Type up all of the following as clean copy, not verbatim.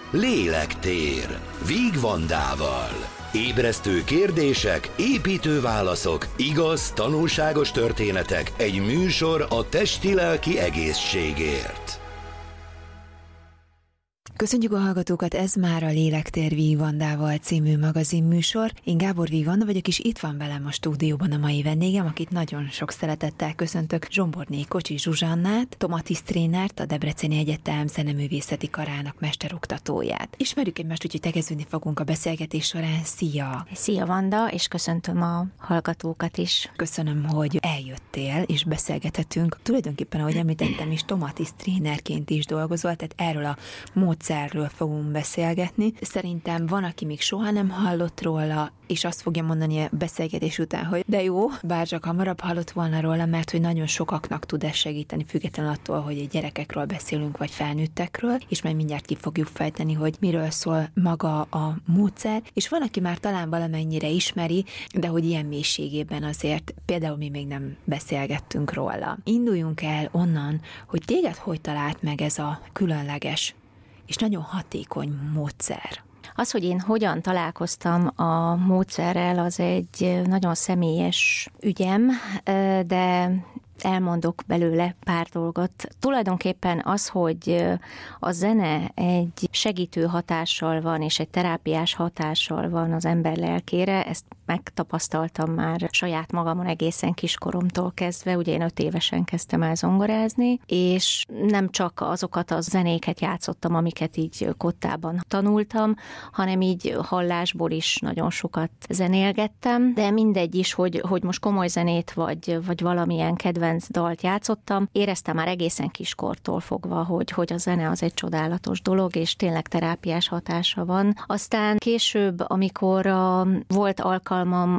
Lélektér Víg Vandával. Ébresztő kérdések, építő válaszok, igaz, tanulságos történetek, egy műsor a testi-lelki egészségért. Köszönjük a hallgatókat, ez már a Lélektér Víg Vandával című magazinműsor. Én Gábor Víg Vanda vagyok, és itt van velem a stúdióban a mai vendégem, akit nagyon sok szeretettel köszöntök, Zsomborné Kocsis Zsuzsannát, tomatisztrénert, a Debreceni Egyetem zeneművészeti karának mesteroktatóját. Ismerjük egymást, úgyhogy tegeződni fogunk a beszélgetés során. Szia! Szia Vanda, és köszöntöm a hallgatókat is. Köszönöm, hogy eljöttél, és beszélgethetünk. Tulajdonképpen, ahogy említettem is, tomatisztrénerként is dolgozol, tehát erről a módszerről fogunk beszélgetni. Szerintem van, aki még soha nem hallott róla, és azt fogja mondani a beszélgetés után, hogy de jó, bár csak hamarabb hallott volna róla, mert hogy nagyon sokaknak tud ez segíteni, függetlenül attól, hogy egy gyerekekről beszélünk, vagy felnőttekről, és majd mindjárt ki fogjuk fejteni, hogy miről szól maga a módszer, és van, aki már talán valamennyire ismeri, de hogy ilyen mélységében azért például mi még nem beszélgettünk róla. Induljunk el onnan, hogy téged hogy talált meg ez a különleges és nagyon hatékony módszer. Az, hogy én hogyan találkoztam a módszerrel, az egy nagyon személyes ügyem, de elmondok belőle pár dolgot. Tulajdonképpen az, hogy a zene egy segítő hatással van, és egy terápiás hatással van az ember lelkére, ezt megtapasztaltam már saját magamon egészen kiskoromtól kezdve, ugye én 5 évesen kezdtem el zongorázni, és nem csak azokat a zenéket játszottam, amiket így kottában tanultam, hanem így hallásból is nagyon sokat zenélgettem, de mindegy is, hogy most komoly zenét vagy valamilyen kedvenc dalt játszottam, éreztem már egészen kiskortól fogva, hogy a zene az egy csodálatos dolog, és tényleg terápiás hatása van. Aztán később, amikor volt alkalmam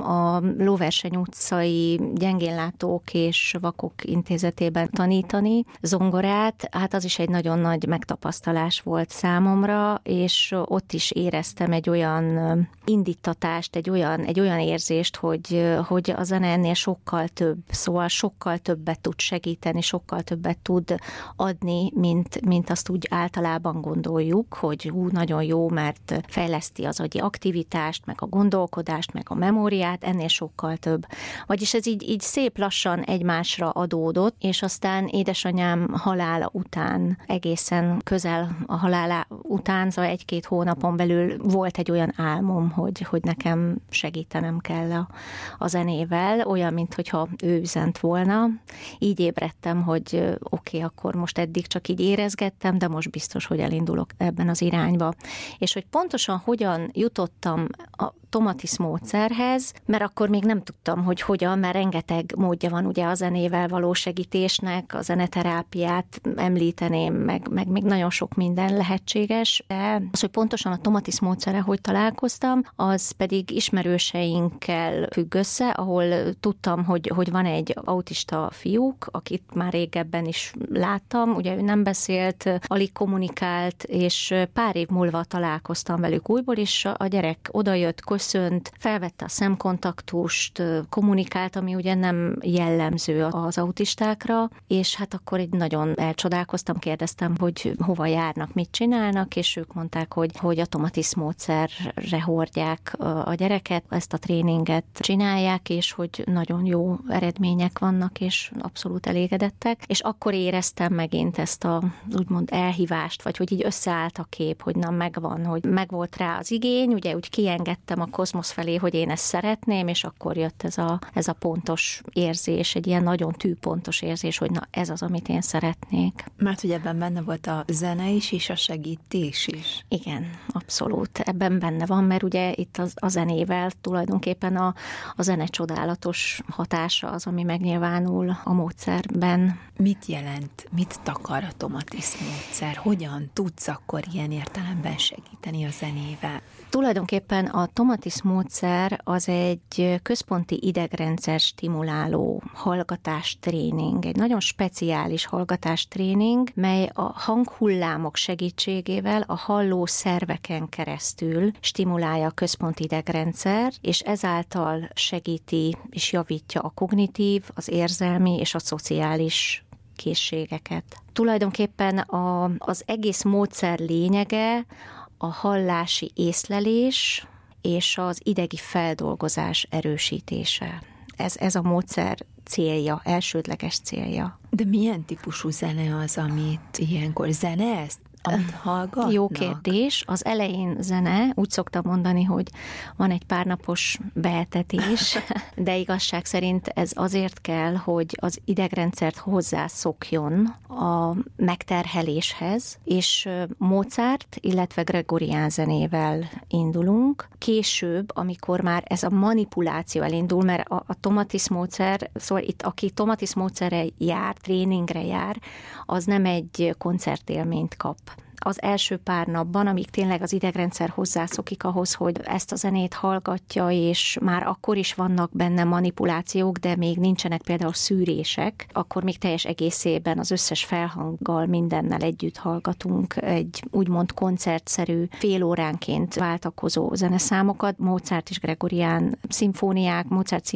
a Lóverseny utcai gyengénlátók és vakok intézetében tanítani zongorát, hát az is egy nagyon nagy megtapasztalás volt számomra, és ott is éreztem egy olyan indítatást, egy olyan érzést, hogy a zene ennél sokkal több, szóval sokkal többet tud segíteni, sokkal többet tud adni, mint azt úgy általában gondoljuk, hogy nagyon jó, mert fejleszti az agyi aktivitást, meg a gondolkodást, meg a memóriát, ennél sokkal több. Vagyis ez így szép lassan egymásra adódott, és aztán édesanyám halála után, egészen közel a halála után, szóval 1-2 hónapon belül volt egy olyan álmom, hogy nekem segítenem kell a zenével, olyan, mintha ő üzent volna. Így ébredtem, hogy oké, akkor most eddig csak így érezgettem, de most biztos, hogy elindulok ebben az irányba. És hogy pontosan hogyan jutottam a Tomatis módszerhez, mert akkor még nem tudtam, hogy hogyan, mert rengeteg módja van ugye a zenével való segítésnek, a zeneterápiát említeném, meg még nagyon sok minden lehetséges, de az, hogy pontosan a Tomatis módszerre hogy találkoztam, az pedig ismerőseinkkel függ össze, ahol tudtam, hogy van egy autista fiúk, akit már régebben is láttam, ugye ő nem beszélt, alig kommunikált, és pár év múlva találkoztam velük újból, és a gyerek odajött, köszönt, felvette a szemkontaktust, kommunikált, ami ugye nem jellemző az autistákra, és hát akkor így nagyon elcsodálkoztam, kérdeztem, hogy hova járnak, mit csinálnak, és ők mondták, hogy a Tomatis módszerre hordják a gyereket, ezt a tréninget csinálják, és hogy nagyon jó eredmények vannak, és abszolút elégedettek, és akkor éreztem megint ezt az úgymond elhívást, vagy hogy így összeállt a kép, hogy na megvan, hogy megvolt rá az igény, ugye úgy kiengedtem a kozmosz felé, hogy én ezt szeretném, és akkor jött ez a pontos érzés, egy ilyen nagyon tűpontos érzés, hogy na ez az, amit én szeretnék. Mert hogy ebben benne volt a zene is, és a segítés is. Igen, abszolút. Ebben benne van, mert ugye itt a zenével tulajdonképpen a zene csodálatos hatása az, ami megnyilvánul a módszerben. Mit jelent, mit takar a Tomatis módszer? Hogyan tudsz akkor ilyen értelemben segíteni a zenével? Tulajdonképpen a Tomatis módszer az egy központi idegrendszer stimuláló hallgatástréning, egy nagyon speciális hallgatástréning, mely a hanghullámok segítségével a halló szerveken keresztül stimulálja a központi idegrendszer, és ezáltal segíti és javítja a kognitív, az érzelmi és a szociális készségeket. Tulajdonképpen az egész módszer lényege a hallási észlelés és az idegi feldolgozás erősítése. Ez a módszer célja, elsődleges célja. De milyen típusú zene az, amit ilyenkor zene ezt? Amit hallgatnak? Jó kérdés. Az elején zene, úgy szoktam mondani, hogy van egy pár napos beetetés, de igazság szerint ez azért kell, hogy az idegrendszert hozzászokjon a megterheléshez, és Mozart, illetve Gregorián zenével indulunk. Később, amikor már ez a manipuláció elindul, mert a Tomatis módszer, szóval itt aki Tomatis módszerre jár, tréningre jár, az nem egy koncertélményt kap. Az első pár napban, amíg tényleg az idegrendszer hozzászokik ahhoz, hogy ezt a zenét hallgatja, és már akkor is vannak benne manipulációk, de még nincsenek például szűrések, akkor még teljes egészében az összes felhanggal, mindennel együtt hallgatunk egy úgymond koncertszerű, fél óránként váltakozó zeneszámokat, Mozart és Gregorián szimfóniák,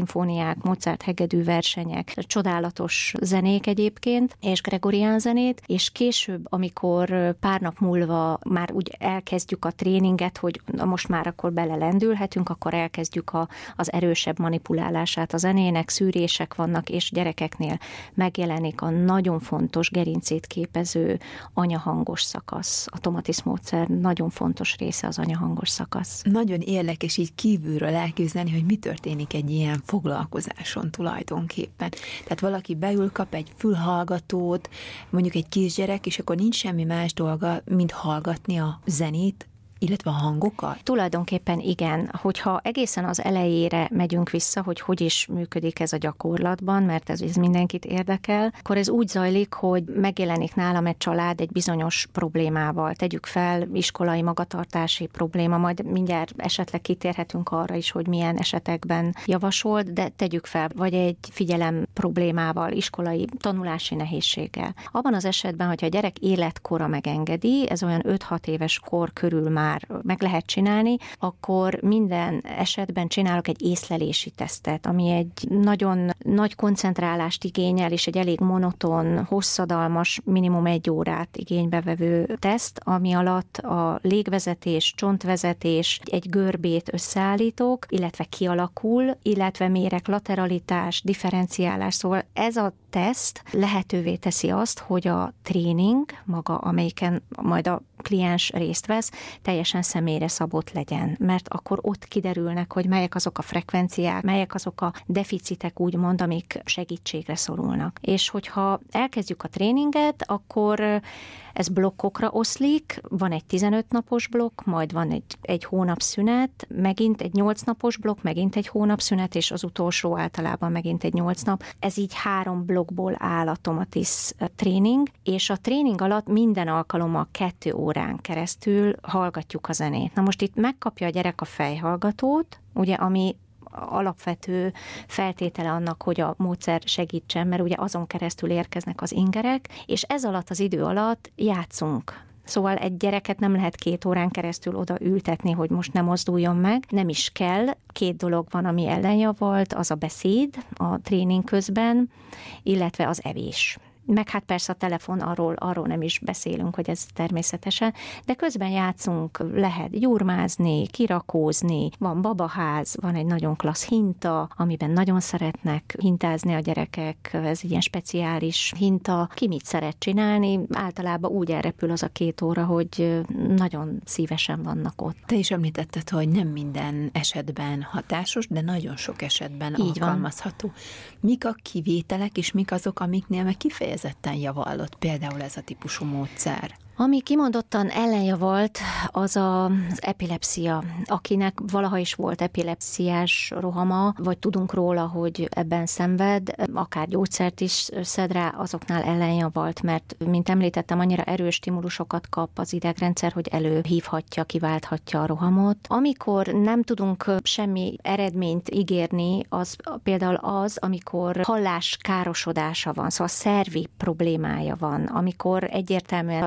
Mozart hegedű versenyek, csodálatos zenék egyébként, és Gregorián zenét, és később, amikor pár nap múlva már úgy elkezdjük a tréninget, hogy most már akkor belelendülhetünk, akkor elkezdjük az erősebb manipulálását a zenének, szűrések vannak, és gyerekeknél megjelenik a nagyon fontos gerincét képező anyahangos szakasz. A Tomatis módszer nagyon fontos része az anyahangos szakasz. Nagyon érdekes így kívülről elképzelni, hogy mi történik egy ilyen foglalkozáson tulajdonképpen. Tehát valaki beül, kap egy fülhallgatót, mondjuk egy kisgyerek, és akkor nincs semmi más dolga, mint hallgatni a zenét, illetve a hangokat? Tulajdonképpen igen. Hogyha egészen az elejére megyünk vissza, hogy is működik ez a gyakorlatban, mert ez mindenkit érdekel, akkor ez úgy zajlik, hogy megjelenik nálam egy család egy bizonyos problémával. Tegyük fel, iskolai magatartási probléma, majd mindjárt esetleg kitérhetünk arra is, hogy milyen esetekben javasolt, de tegyük fel, vagy egy figyelem problémával, iskolai tanulási nehézséggel. Abban az esetben, hogyha a gyerek életkora megengedi, ez olyan 5-6 éves kor körül már meg lehet csinálni, akkor minden esetben csinálok egy észlelési tesztet, ami egy nagyon nagy koncentrálást igényel, és egy elég monoton, hosszadalmas, minimum 1 órát igénybe vevő teszt, ami alatt a légvezetés, csontvezetés, egy görbét összeállítok, illetve kialakul, illetve mérek lateralitás, differenciálás, szóval ez a teszt lehetővé teszi azt, hogy a tréning maga, amelyiken majd a kliens részt vesz, teljesen személyre szabott legyen, mert akkor ott kiderülnek, hogy melyek azok a frekvenciák, melyek azok a deficitek úgymond, amik segítségre szorulnak. És hogyha elkezdjük a tréninget, akkor ez blokkokra oszlik, van egy 15 napos blokk, majd van egy hónap szünet, megint egy 8 napos blokk, megint egy hónap szünet, és az utolsó általában megint egy 8 nap. Ez így 3 blokkból áll a Tomatis tréning, és a tréning alatt minden alkalommal 2 órán keresztül hallgatjuk a zenét. Na most itt megkapja a gyerek a fejhallgatót, ugye, ami alapvető feltétele annak, hogy a módszer segítsen, mert ugye azon keresztül érkeznek az ingerek, és ez alatt az idő alatt játszunk. Szóval egy gyereket nem lehet 2 órán keresztül oda ültetni, hogy most ne mozduljon meg, nem is kell. 2 dolog van, ami ellenjavalt, az a beszéd a tréning közben, illetve az evés. Meg hát persze a telefon, arról nem is beszélünk, hogy ez természetesen, de közben játszunk, lehet gyurmázni, kirakózni, van babaház, van egy nagyon klassz hinta, amiben nagyon szeretnek hintázni a gyerekek, ez egy ilyen speciális hinta, ki mit szeret csinálni, általában úgy elrepül az a 2 óra, hogy nagyon szívesen vannak ott. Te is említetted, hogy nem minden esetben hatásos, de nagyon sok esetben így alkalmazható. Van. Mik a kivételek, és mik azok, amiknél meg kifejezetten javallott például ez a típusú módszer? Ami kimondottan ellenjavalt, az az epilepszia. Akinek valaha is volt epilepsziás rohama, vagy tudunk róla, hogy ebben szenved, akár gyógyszert is szed rá, azoknál ellenjavalt, mert, mint említettem, annyira erős stimulusokat kap az idegrendszer, hogy előhívhatja, kiválthatja a rohamot. Amikor nem tudunk semmi eredményt ígérni, az például az, amikor hallás károsodása van, szóval szervi problémája van, amikor egyértelműen sokan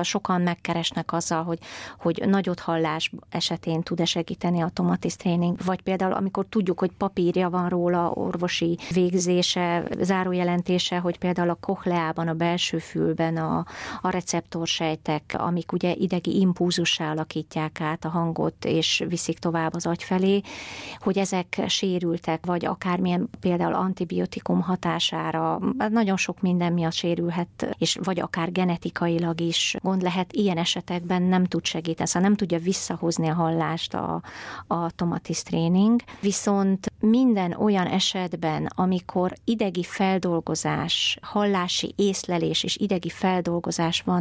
megkeresnek azzal, hogy nagyot hallás esetén tud-e segíteni a Tomatis tréning, vagy például amikor tudjuk, hogy papírja van róla, orvosi végzése, zárójelentése, hogy például a kochleában, a belső fülben a receptorsejtek, amik ugye idegi impulzussá alakítják át a hangot, és viszik tovább az agy felé, hogy ezek sérültek, vagy akármilyen például antibiotikum hatására, nagyon sok minden miatt sérülhet, és vagy akár genetikailag is gond lehet, ilyen esetekben nem tud segíteni, szóval nem tudja visszahozni a hallást a Tomatis tréning. Viszont minden olyan esetben, amikor idegi feldolgozás, hallási észlelés és idegi feldolgozás van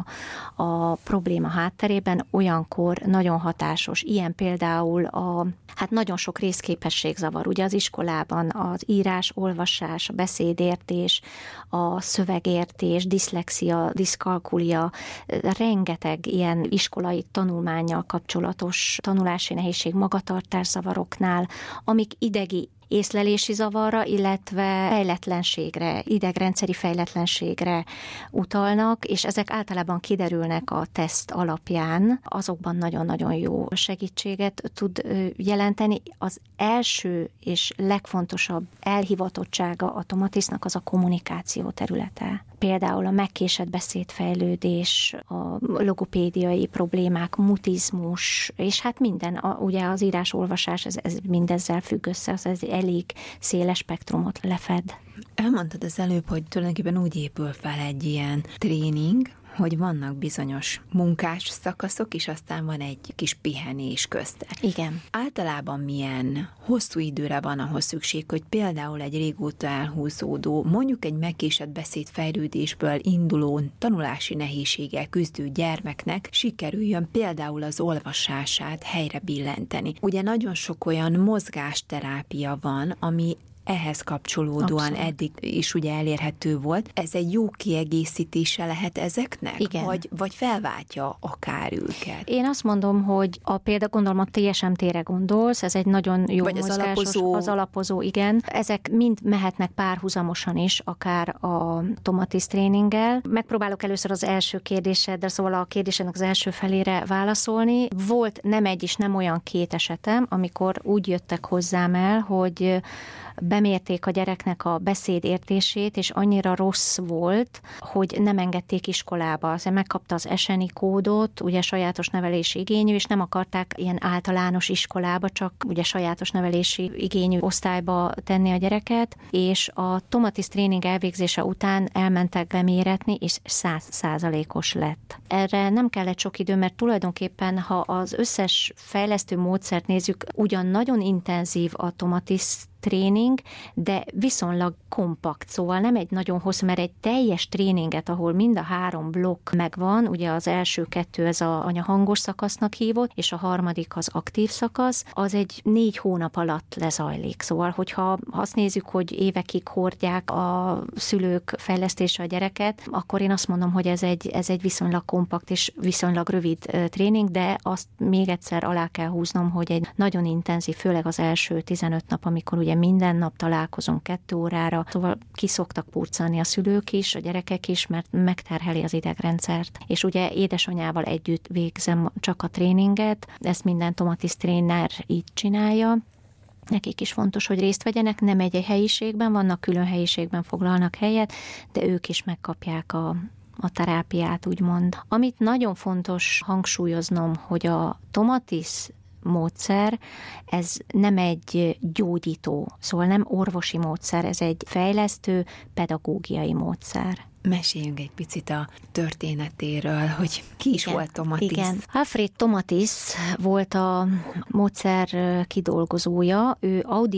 a probléma hátterében, olyankor nagyon hatásos. Ilyen például nagyon sok részképességzavar. Ugye az iskolában az írás, olvasás, a beszédértés, a szövegértés, diszlexia, diszkalkulia, rengeteg ilyen iskolai tanulmánnyal kapcsolatos tanulási nehézség, magatartászavaroknál, amik idegi észlelési zavarra, illetve fejletlenségre, idegrendszeri fejletlenségre utalnak, és ezek általában kiderülnek a teszt alapján, azokban nagyon-nagyon jó segítséget tud jelenteni. Az első és legfontosabb elhivatottsága a Tomatisnak az a kommunikáció területe. Például a megkésett beszédfejlődés, a logopédiai problémák, mutizmus, és hát minden, ugye az írás-olvasás, ez mindezzel függ össze, ez egy elég széles spektrumot lefed. Elmondtad az előbb, hogy tulajdonképpen úgy épül fel egy ilyen tréning, hogy vannak bizonyos munkás szakaszok, és aztán van egy kis pihenés közte. Igen. Általában milyen hosszú időre van ahhoz szükség, hogy például egy régóta elhúzódó, mondjuk egy megkésett beszédfejlődésből induló tanulási nehézséggel küzdő gyermeknek sikerüljön például az olvasását helyre billenteni. Ugye nagyon sok olyan mozgásterápia van, ami ehhez kapcsolódóan abszolút eddig is ugye elérhető volt. Ez egy jó kiegészítése lehet ezeknek? Igen. Vagy felváltja akár őket? Én azt mondom, hogy például gondolom a TSMT-re gondolsz, ez egy nagyon jó vagy mozgásos, az alapozó, igen. Ezek mind mehetnek párhuzamosan is, akár a Tomatis tréninggel. Megpróbálok először az első kérdéseddel, szóval a kérdésednek az első felére válaszolni. Volt nem egy és nem olyan 2 esetem, amikor úgy jöttek hozzám el, hogy bemérték a gyereknek a beszédértését, és annyira rossz volt, hogy nem engedték iskolába. Azért megkapta az SNI kódot, ugye sajátos nevelési igényű, és nem akarták ilyen általános iskolába, csak ugye sajátos nevelési igényű osztályba tenni a gyereket, és a Tomatis tréning elvégzése után elmentek beméretni, és 100%-os lett. Erre nem kellett sok idő, mert tulajdonképpen, ha az összes fejlesztő módszert nézzük, ugyan nagyon intenzív a Tomatis tréning, de viszonylag kompakt, szóval nem egy nagyon hosszú, mert egy teljes tréninget, ahol mind a 3 blokk megvan, ugye az első 2 ez a anyahangos szakasznak hívott, és a harmadik az aktív szakasz, az egy 4 hónap alatt lezajlik. Szóval, hogyha azt nézzük, hogy évekig hordják a szülők fejlesztése a gyereket, akkor én azt mondom, hogy ez egy viszonylag kompakt és viszonylag rövid tréning, de azt még egyszer alá kell húznom, hogy egy nagyon intenzív, főleg az első 15 nap, amikor ugye minden nap találkozunk 2 órára, szóval ki szoktak purcani a szülők is, a gyerekek is, mert megterheli az idegrendszert. És ugye édesanyával együtt végzem csak a tréninget, ezt minden Tomatis tréner így csinálja. Nekik is fontos, hogy részt vegyenek, nem egy helyiségben, vannak külön helyiségben foglalnak helyet, de ők is megkapják a terápiát, úgymond. Amit nagyon fontos hangsúlyoznom, hogy a Tomatis módszer, ez nem egy gyógyító, szóval nem orvosi módszer, ez egy fejlesztő pedagógiai módszer. Meséljünk egy picit a történetéről, hogy ki is volt Tomatis. Igen. Alfred Tomatis volt a módszer kidolgozója, ő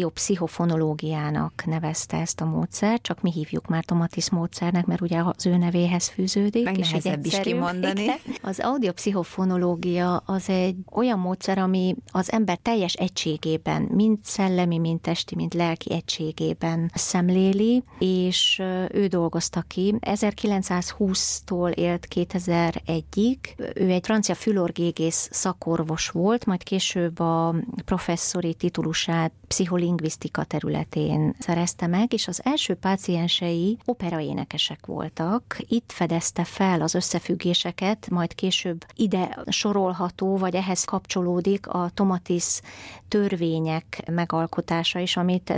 audiopszichofonológiának nevezte ezt a módszert, csak mi hívjuk már Tomatis módszernek, mert ugye az ő nevéhez fűződik. Meg nehezebb is kimondani. Igen. Az audiopszichofonológia az egy olyan módszer, ami az ember teljes egységében, mind szellemi, mind testi, mind lelki egységében szemléli, és ő dolgozta ki. 1920-tól élt 2001-ig. Ő egy francia fülorgégész szakorvos volt, majd később a professzori titulusát pszicholingvisztika területén szerezte meg, és az első páciensei operaénekesek voltak. Itt fedezte fel az összefüggéseket, majd később ide sorolható, vagy ehhez kapcsolódik a Tomatis törvények megalkotása is, amit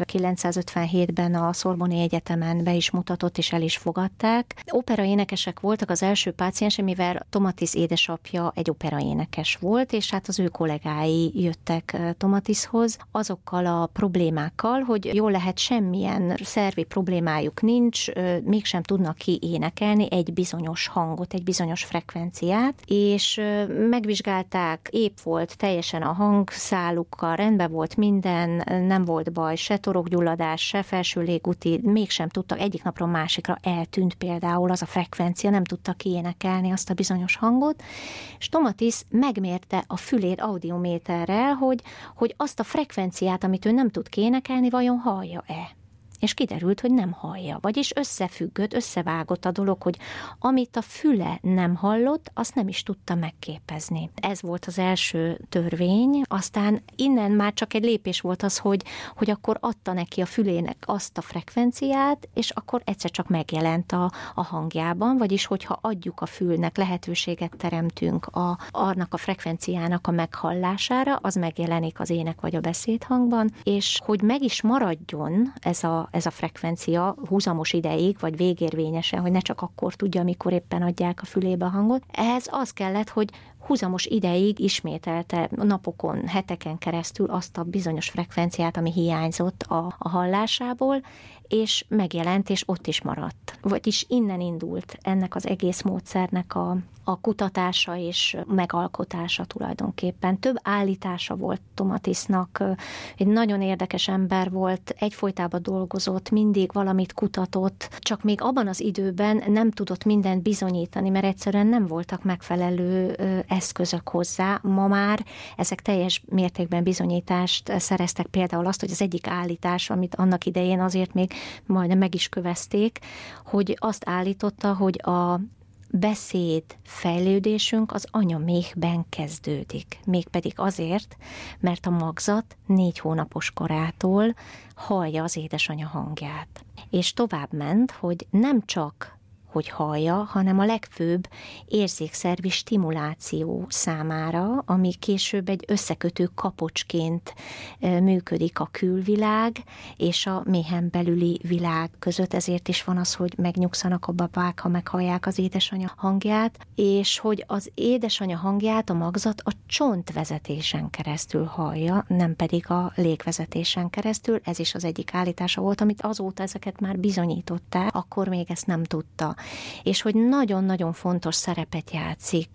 1957-ben a Sorbonne Egyetemen be is mutatott, és el is fogadták. Operaénekesek voltak az első páciensek, mivel Tomatis édesapja egy operaénekes volt, és hát az ő kollégái jöttek Tomatishoz azokkal a problémákkal, hogy jól lehet, semmilyen szervi problémájuk nincs, mégsem tudnak kiénekelni egy bizonyos hangot, egy bizonyos frekvenciát, és megvizsgálták, épp volt teljesen a hangszálukkal, rendben volt minden, nem volt baj, se torokgyulladás, se felső légúti, mégsem tudtak, egyik napról másikra eltűnt például az a frekvencia, nem tudtak kiénekelni azt a bizonyos hangot, és Tomatis megmérte a fülét audiométerrel, hogy azt a frekvenciát, amit ő nem tud kiénekelni, vajon hallja-e. És kiderült, hogy nem hallja. Vagyis összefüggött, összevágott a dolog, hogy amit a füle nem hallott, azt nem is tudta megképezni. Ez volt az első törvény, aztán innen már csak egy lépés volt az, hogy akkor adta neki a fülének azt a frekvenciát, és akkor egyszer csak megjelent a hangjában, vagyis hogyha adjuk a fülnek, lehetőséget teremtünk annak a frekvenciának a meghallására, az megjelenik az ének vagy a beszédhangban, és hogy meg is maradjon ez a frekvencia húzamos ideig, vagy végérvényesen, hogy ne csak akkor tudja, amikor éppen adják a fülébe a hangot. Ehhez az kellett, hogy húzamos ideig ismételte napokon, heteken keresztül azt a bizonyos frekvenciát, ami hiányzott a hallásából, és megjelent, és ott is maradt. Vagyis innen indult ennek az egész módszernek a kutatása és megalkotása tulajdonképpen. Több állítása volt Tomatisnak, egy nagyon érdekes ember volt, egyfolytában dolgozott, mindig valamit kutatott, csak még abban az időben nem tudott mindent bizonyítani, mert egyszerűen nem voltak megfelelő eszközök hozzá. Ma már ezek teljes mértékben bizonyítást szereztek, például azt, hogy az egyik állítás, amit annak idején azért még majdnem meg is kövezték, hogy azt állította, hogy a beszéd fejlődésünk az anyaméhben kezdődik. Mégpedig azért, mert a magzat 4 hónapos korától hallja az édesanyja hangját. És tovább ment, hogy nem csak hogy hallja, hanem a legfőbb érzékszervi stimuláció számára, ami később egy összekötő kapocsként működik a külvilág és a méhen belüli világ között. Ezért is van az, hogy megnyugszanak a babák, ha meghallják az édesanyja hangját, és hogy az édesanyja hangját a magzat a csontvezetésen keresztül hallja, nem pedig a légvezetésen keresztül. Ez is az egyik állítása volt, amit azóta ezeket már bizonyították, akkor még ezt nem tudta. És hogy nagyon-nagyon fontos szerepet játszik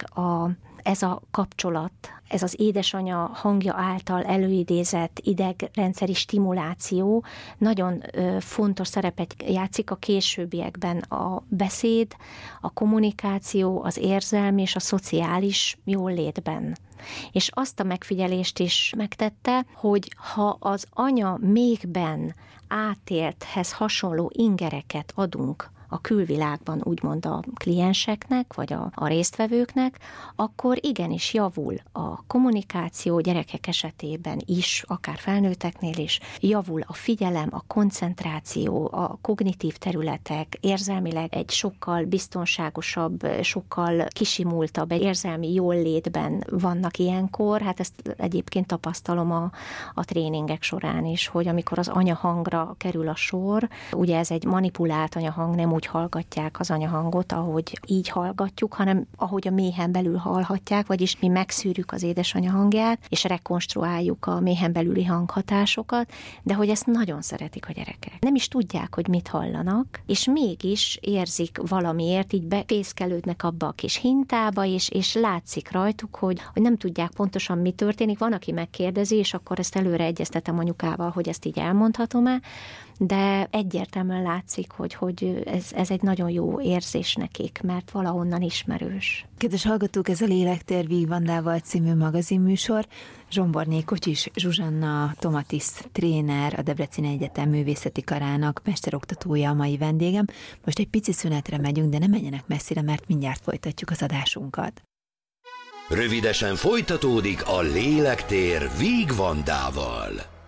ez a kapcsolat, ez az édesanyja hangja által előidézett idegrendszeri stimuláció nagyon fontos szerepet játszik a későbbiekben a beszéd, a kommunikáció, az érzelmi és a szociális jólétben. És azt a megfigyelést is megtette, hogy ha az anya méhben átélthez hasonló ingereket adunk a külvilágban, úgymond a klienseknek, vagy a résztvevőknek, akkor igenis javul a kommunikáció gyerekek esetében is, akár felnőtteknél is, javul a figyelem, a koncentráció, a kognitív területek, érzelmileg egy sokkal biztonságosabb, sokkal kisimultabb, egy érzelmi jóllétben vannak ilyenkor. Hát ezt egyébként tapasztalom a tréningek során is, hogy amikor az anyahangra kerül a sor, ugye ez egy manipulált anyahang, nem úgy hallgatják az anyahangot, ahogy így hallgatjuk, hanem ahogy a méhen belül hallhatják, vagyis mi megszűrjük az édesanyja hangját, és rekonstruáljuk a méhen belüli hanghatásokat, de hogy ezt nagyon szeretik a gyerekek. Nem is tudják, hogy mit hallanak, és mégis érzik valamiért, így befészkelődnek abba a kis hintába, és látszik rajtuk, hogy nem tudják pontosan, mi történik. Van, aki megkérdezi, és akkor ezt előre egyeztetem anyukával, hogy ezt így elmondhatom-e, de egyértelműen látszik, hogy ez egy nagyon jó érzés nekik, mert valahonnan ismerős. Kedves hallgatók, ez a Lélektér Víg Vandával című magazinműsor. Zsomborné Kocsis Zsuzsanna tomatisz tréner, a Debreceni Egyetem Művészeti Karának mesteroktatója a mai vendégem. Most egy pici szünetre megyünk, de ne menjenek messzire, mert mindjárt folytatjuk az adásunkat. Rövidesen folytatódik a Lélektér Víg Vandával.